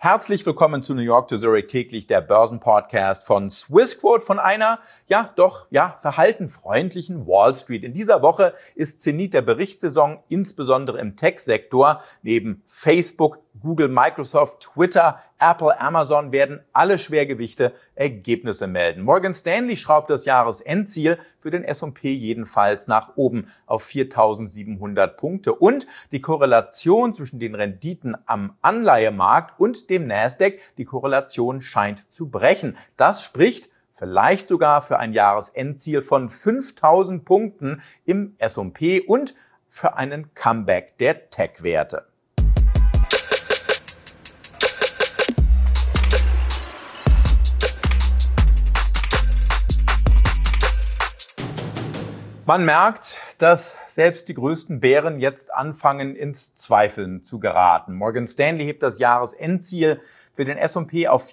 Herzlich willkommen zu New York to Zurich täglich, der Börsenpodcast von Swissquote, von einer, verhaltenfreundlichen Wall Street. In dieser Woche ist Zenit der Berichtssaison, insbesondere im Tech-Sektor. Neben Facebook, Google, Microsoft, Twitter, Apple, Amazon werden alle Schwergewichte Ergebnisse melden. Morgan Stanley schraubt das Jahresendziel für den S&P jedenfalls nach oben auf 4.700 Punkte. Und die Korrelation zwischen den Renditen am Anleihemarkt und dem Nasdaq, die Korrelation scheint zu brechen. Das spricht vielleicht sogar für ein Jahresendziel von 5.000 Punkten im S&P und für einen Comeback der Tech-Werte. Man merkt, dass selbst die größten Bären jetzt anfangen, ins Zweifeln zu geraten. Morgan Stanley hebt das Jahresendziel für den S&P auf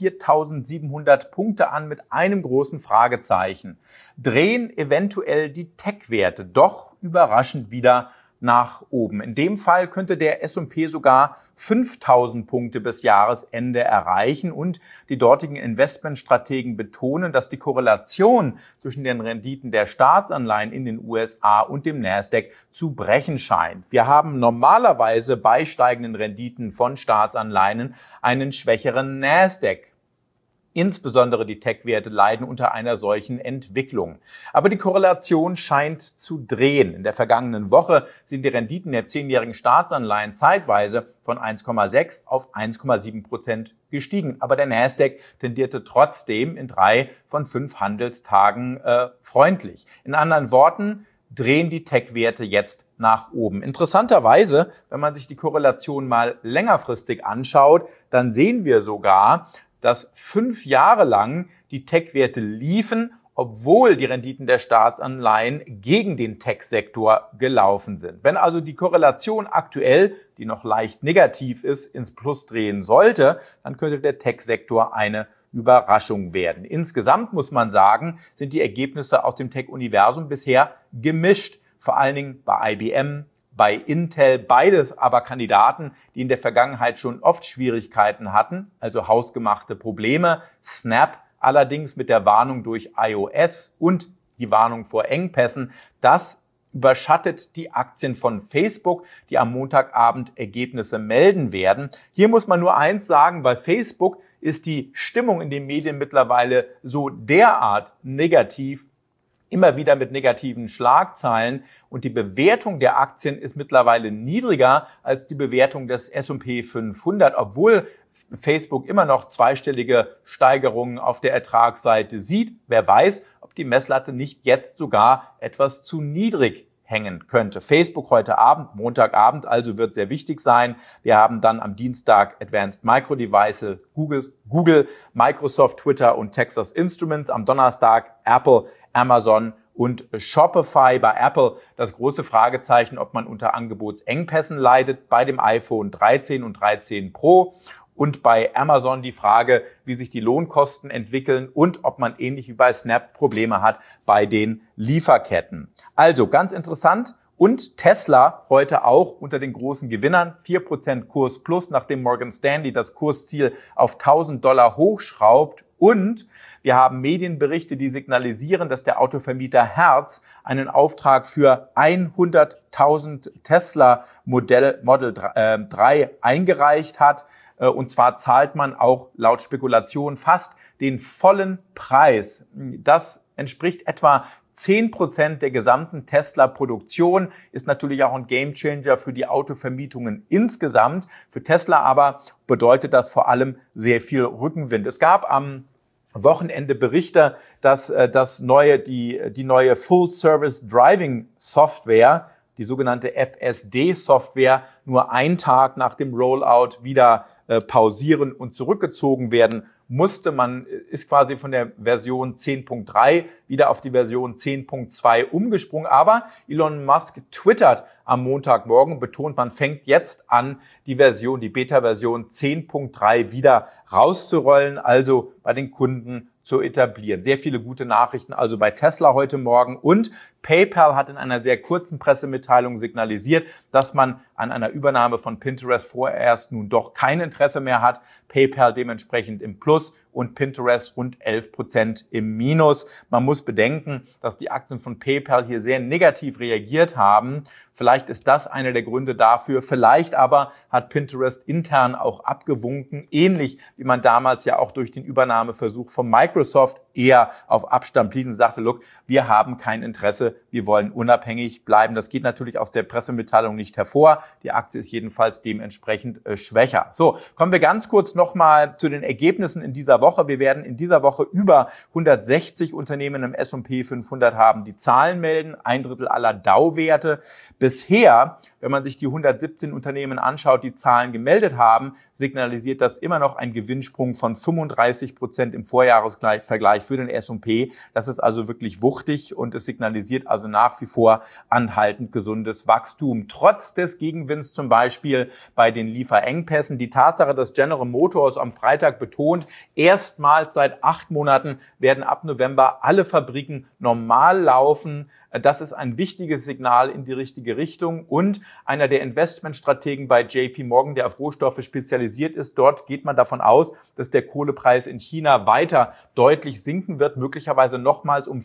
4.700 Punkte an mit einem großen Fragezeichen. Drehen eventuell die Tech-Werte doch überraschend wieder nach oben. In dem Fall könnte der S&P sogar 5.000 Punkte bis Jahresende erreichen und die dortigen Investmentstrategen betonen, dass die Korrelation zwischen den Renditen der Staatsanleihen in den USA und dem Nasdaq zu brechen scheint. Wir haben normalerweise bei steigenden Renditen von Staatsanleihen einen schwächeren Nasdaq. Insbesondere die Tech-Werte leiden unter einer solchen Entwicklung. Aber die Korrelation scheint zu drehen. In der vergangenen Woche sind die Renditen der 10-jährigen Staatsanleihen zeitweise von 1,6 auf 1,7% gestiegen. Aber der Nasdaq tendierte trotzdem in 3 von 5 Handelstagen freundlich. In anderen Worten, drehen die Tech-Werte jetzt nach oben. Interessanterweise, wenn man sich die Korrelation mal längerfristig anschaut, dann sehen wir sogar, dass 5 Jahre lang die Tech-Werte liefen, obwohl die Renditen der Staatsanleihen gegen den Tech-Sektor gelaufen sind. Wenn also die Korrelation aktuell, die noch leicht negativ ist, ins Plus drehen sollte, dann könnte der Tech-Sektor eine Überraschung werden. Insgesamt muss man sagen, sind die Ergebnisse aus dem Tech-Universum bisher gemischt, vor allen Dingen bei IBM, bei Intel, beides aber Kandidaten, die in der Vergangenheit schon oft Schwierigkeiten hatten, also hausgemachte Probleme. Snap allerdings mit der Warnung durch iOS und die Warnung vor Engpässen, das überschattet die Aktien von Facebook, die am Montagabend Ergebnisse melden werden. Hier muss man nur eins sagen, bei Facebook ist die Stimmung in den Medien mittlerweile so derart negativ, immer wieder mit negativen Schlagzeilen, und die Bewertung der Aktien ist mittlerweile niedriger als die Bewertung des S&P 500, obwohl Facebook immer noch zweistellige Steigerungen auf der Ertragsseite sieht. Wer weiß, ob die Messlatte nicht jetzt sogar etwas zu niedrig hängen könnte. Facebook heute Abend, Montagabend, also wird sehr wichtig sein. Wir haben dann am Dienstag Advanced Micro Devices, Google, Microsoft, Twitter und Texas Instruments. Am Donnerstag Apple, Amazon und Shopify. Bei Apple das große Fragezeichen, ob man unter Angebotsengpässen leidet bei dem iPhone 13 und 13 Pro. Und bei Amazon die Frage, wie sich die Lohnkosten entwickeln und ob man ähnlich wie bei Snap Probleme hat bei den Lieferketten. Also ganz interessant. Und Tesla heute auch unter den großen Gewinnern, 4% Kurs plus, nachdem Morgan Stanley das Kursziel auf $1.000 hochschraubt. Und wir haben Medienberichte, die signalisieren, dass der Autovermieter Hertz einen Auftrag für 100.000 Tesla Model 3 eingereicht hat. Und zwar zahlt man auch laut Spekulation fast den vollen Preis. Das entspricht etwa 10% der gesamten Tesla-Produktion, ist natürlich auch ein Gamechanger für die Autovermietungen insgesamt. Für Tesla aber bedeutet das vor allem sehr viel Rückenwind. Es gab am Wochenende Berichte, dass die neue Full-Service Driving Software, die sogenannte FSD-Software, nur einen Tag nach dem Rollout wieder pausieren und zurückgezogen werden musste. Man ist quasi von der Version 10.3 wieder auf die Version 10.2 umgesprungen. Aber Elon Musk twittert am Montagmorgen, betont, man fängt jetzt an, die Beta-Version 10.3 wieder rauszurollen, also bei den Kunden zu etablieren. Sehr viele gute Nachrichten also bei Tesla heute Morgen. Und PayPal hat in einer sehr kurzen Pressemitteilung signalisiert, dass man an einer Übernahme von Pinterest vorerst nun doch kein Interesse mehr hat. PayPal dementsprechend im Plus und Pinterest rund 11% im Minus. Man muss bedenken, dass die Aktien von PayPal hier sehr negativ reagiert haben. Vielleicht ist das einer der Gründe dafür. Vielleicht aber hat Pinterest intern auch abgewunken, ähnlich wie man damals ja auch durch den Übernahmeversuch von Microsoft eher auf Abstand blieb und sagte, look, wir haben kein Interesse, wir wollen unabhängig bleiben. Das geht natürlich aus der Pressemitteilung nicht hervor. Die Aktie ist jedenfalls dementsprechend schwächer. So, kommen wir ganz kurz nochmal zu den Ergebnissen in dieser Woche. Wir werden in dieser Woche über 160 Unternehmen im S&P 500 haben, die Zahlen melden, 1/3 aller Dow-Werte. Bisher, wenn man sich die 117 Unternehmen anschaut, die Zahlen gemeldet haben, signalisiert das immer noch einen Gewinnsprung von 35% im Vorjahresvergleich für den S&P. Das ist also wirklich wuchtig und es signalisiert also nach wie vor anhaltend gesundes Wachstum. Trotz des Gegenwinds zum Beispiel bei den Lieferengpässen. Die Tatsache, dass General Motors am Freitag betont, erstmals seit 8 Monaten werden ab November alle Fabriken normal laufen. Das ist ein wichtiges Signal in die richtige Richtung. Und einer der Investmentstrategen bei JP Morgan, der auf Rohstoffe spezialisiert ist, dort geht man davon aus, dass der Kohlepreis in China weiter deutlich sinken wird, möglicherweise nochmals um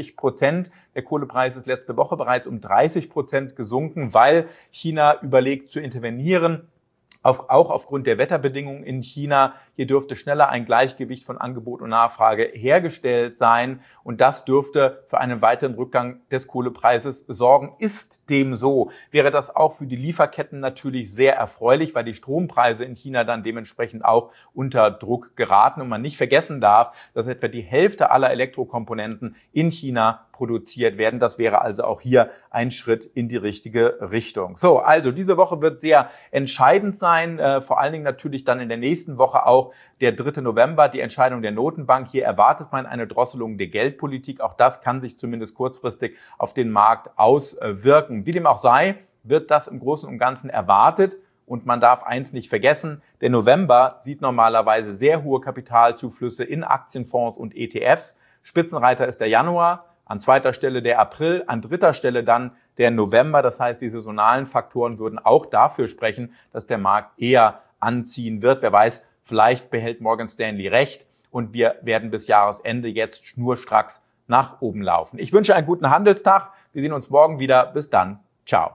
50%. Der Kohlepreis ist letzte Woche bereits um 30% gesunken, weil China überlegt zu intervenieren. Auch aufgrund der Wetterbedingungen in China. Hier dürfte schneller ein Gleichgewicht von Angebot und Nachfrage hergestellt sein. Und das dürfte für einen weiteren Rückgang des Kohlepreises sorgen. Ist dem so, wäre das auch für die Lieferketten natürlich sehr erfreulich, weil die Strompreise in China dann dementsprechend auch unter Druck geraten. Und man nicht vergessen darf, dass etwa die Hälfte aller Elektrokomponenten in China produziert werden. Das wäre also auch hier ein Schritt in die richtige Richtung. So, also diese Woche wird sehr entscheidend sein, vor allen Dingen natürlich dann in der nächsten Woche auch der 3. November, die Entscheidung der Notenbank. Hier erwartet man eine Drosselung der Geldpolitik. Auch das kann sich zumindest kurzfristig auf den Markt auswirken. Wie dem auch sei, wird das im Großen und Ganzen erwartet. Und man darf eins nicht vergessen, der November sieht normalerweise sehr hohe Kapitalzuflüsse in Aktienfonds und ETFs. Spitzenreiter ist der Januar. An 2. Stelle der April, an 3. Stelle dann der November. Das heißt, die saisonalen Faktoren würden auch dafür sprechen, dass der Markt eher anziehen wird. Wer weiß, vielleicht behält Morgan Stanley recht und wir werden bis Jahresende jetzt schnurstracks nach oben laufen. Ich wünsche einen guten Handelstag. Wir sehen uns morgen wieder. Bis dann. Ciao.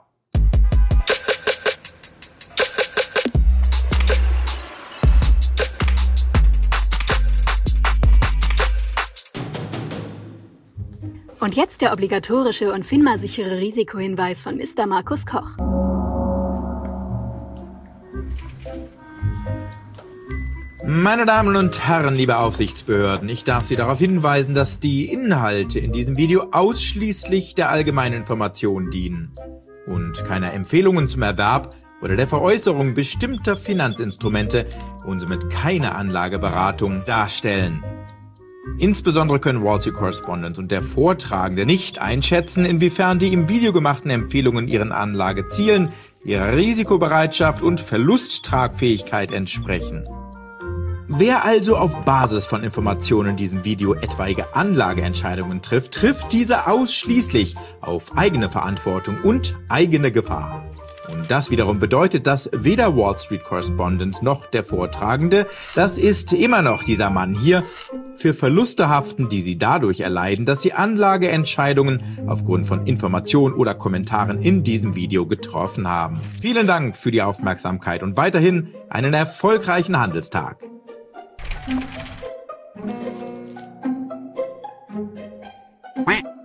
Und jetzt der obligatorische und FINMA-sichere Risikohinweis von Mr. Markus Koch. Meine Damen und Herren, liebe Aufsichtsbehörden, ich darf Sie darauf hinweisen, dass die Inhalte in diesem Video ausschließlich der allgemeinen Information dienen und keiner Empfehlungen zum Erwerb oder der Veräußerung bestimmter Finanzinstrumente und somit keine Anlageberatung darstellen. Insbesondere können Wall Street Correspondent und der Vortragende nicht einschätzen, inwiefern die im Video gemachten Empfehlungen ihren Anlagezielen, ihrer Risikobereitschaft und Verlusttragfähigkeit entsprechen. Wer also auf Basis von Informationen in diesem Video etwaige Anlageentscheidungen trifft, trifft diese ausschließlich auf eigene Verantwortung und eigene Gefahr. Und das wiederum bedeutet, dass weder Wall Street Correspondent noch der Vortragende, das ist immer noch dieser Mann hier, für Verluste haften, die sie dadurch erleiden, dass sie Anlageentscheidungen aufgrund von Informationen oder Kommentaren in diesem Video getroffen haben. Vielen Dank für die Aufmerksamkeit und weiterhin einen erfolgreichen Handelstag. Quack.